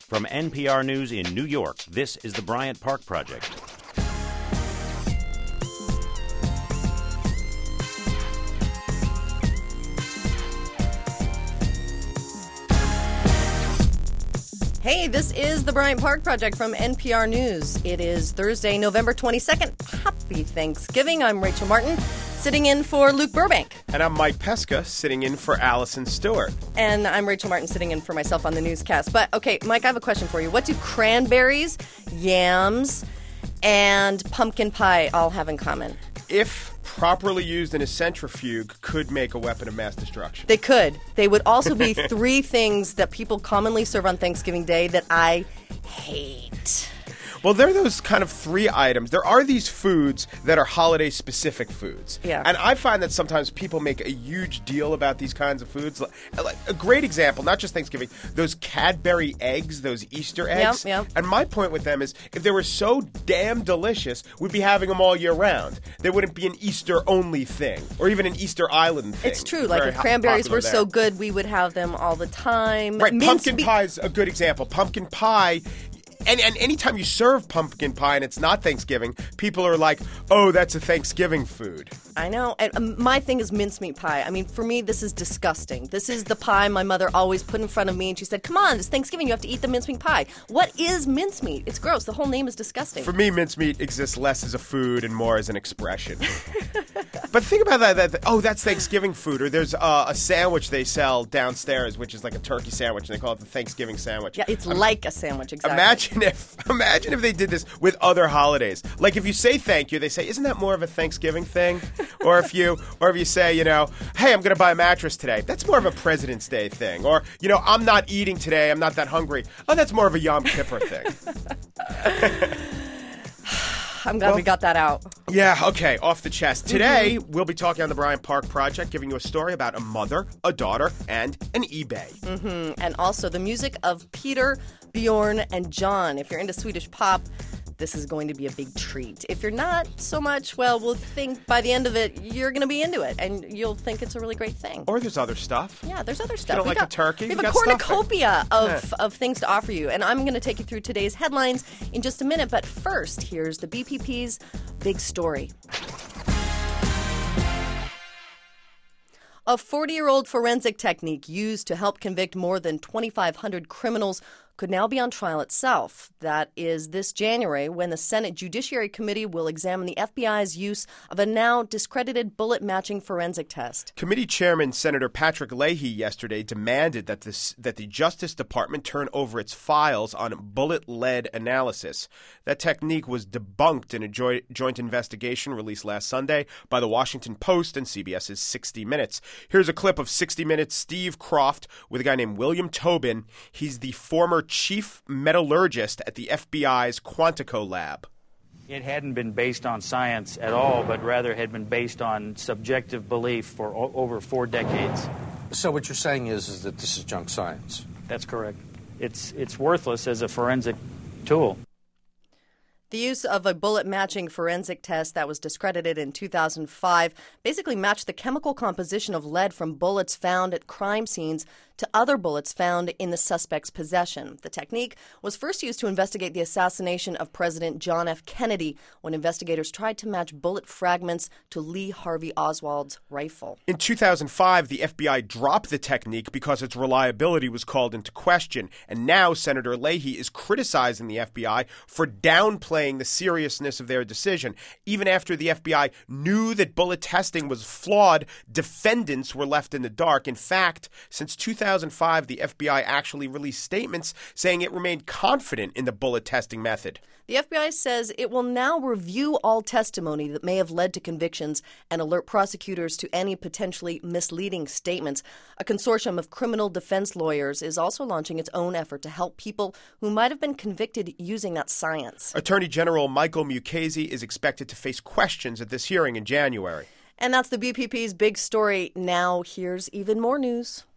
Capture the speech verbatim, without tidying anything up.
From N P R News in New York, this is the Bryant Park Project. Hey, this is the Bryant Park Project from N P R News. It is Thursday, November twenty-second. Happy Thanksgiving. I'm Rachel Martin, sitting in for Luke Burbank. And I'm Mike Pesca, sitting in for Allison Stewart. And I'm Rachel Martin, sitting in for myself on the newscast. But, okay, Mike, I have a question for you. What do cranberries, yams, and pumpkin pie all have in common? If properly used in a centrifuge, could make a weapon of mass destruction. They could. They would also be three things that people commonly serve on Thanksgiving Day that I hate. Well, there are those kind of three items. There are these foods that are holiday-specific foods. Yeah. And I find that sometimes people make a huge deal about these kinds of foods. Like, a great example, not just Thanksgiving, those Cadbury eggs, those Easter eggs. Yep, yep. And my point with them is, if they were so damn delicious, we'd be having them all year round. They wouldn't be an Easter-only thing, or even an Easter Island thing. It's true. Like, Very if cranberries popular were there. so good, we would have them all the time. Right, Mince pumpkin be- pie is a good example. Pumpkin pie, and, and anytime you serve pumpkin pie and it's not Thanksgiving, people are like, oh, that's a Thanksgiving food. I know. And um, my thing is mincemeat pie. I mean, for me, this is disgusting. This is the pie my mother always put in front of me, and she said, come on, it's Thanksgiving, you have to eat the mincemeat pie. What is mincemeat? It's gross. The whole name is disgusting. For me, mincemeat exists less as a food and more as an expression. But think about that, that, that, oh, that's Thanksgiving food. Or there's uh, a sandwich they sell downstairs, which is like a turkey sandwich, and they call it the Thanksgiving sandwich. Yeah, it's Um, like a sandwich, exactly. Imagine if imagine if they did this with other holidays. Like if you say thank you, they say, isn't that more of a Thanksgiving thing? Or if you or if you say, you know, hey, I'm going to buy a mattress today. That's more of a President's Day thing. Or, you know, I'm not eating today. I'm not that hungry. Oh, that's more of a Yom Kippur thing. I'm glad Well- we got that out. Yeah, okay, off the chest. Today, we'll be talking on the Bryant Park Project, giving you a story about a mother, a daughter, and an eBay. Mm, And also the music of Peter, Bjorn, and John. If you're into Swedish pop, this is going to be a big treat. If you're not so much, well, we'll think by the end of it, you're going to be into it, and you'll think it's a really great thing. Or there's other stuff. Yeah, there's other stuff. don't We like got- a turkey? We have We a got stuffing. cornucopia of, Yeah. of things to offer you, and I'm going to take you through today's headlines in just a minute. But first, here's the B P P's big story. A forty-year-old forensic technique used to help convict more than twenty-five hundred criminals could now be on trial itself. That is this January, when the Senate Judiciary Committee will examine the F B I's use of a now discredited bullet-matching forensic test. Committee Chairman Senator Patrick Leahy yesterday demanded that this that the Justice Department turn over its files on bullet-lead analysis. That technique was debunked in a jo- joint investigation released last Sunday by the Washington Post and CBS's sixty minutes. Here's a clip of sixty minutes Steve Croft with a guy named William Tobin. He's the former chief metallurgist at the F B I's Quantico lab. It hadn't been based on science at all, but rather had been based on subjective belief for o- over four decades. So what you're saying is, is that this is junk science? That's correct. It's it's worthless as a forensic tool. The use of a bullet-matching forensic test that was discredited in two thousand five basically matched the chemical composition of lead from bullets found at crime scenes to other bullets found in the suspect's possession. The technique was first used to investigate the assassination of President John F. Kennedy when investigators tried to match bullet fragments to Lee Harvey Oswald's rifle. In two thousand five, the F B I dropped the technique because its reliability was called into question, and now Senator Leahy is criticizing the F B I for downplaying the seriousness of their decision. Even after the F B I knew that bullet testing was flawed, defendants were left in the dark. In fact, since two thousand five, the F B I actually released statements saying it remained confident in the bullet testing method. The F B I says it will now review all testimony that may have led to convictions and alert prosecutors to any potentially misleading statements. A consortium of criminal defense lawyers is also launching its own effort to help people who might have been convicted using that science. Attorney General Michael Mukasey is expected to face questions at this hearing in January. And that's the B P P's big story. Now, here's even more news.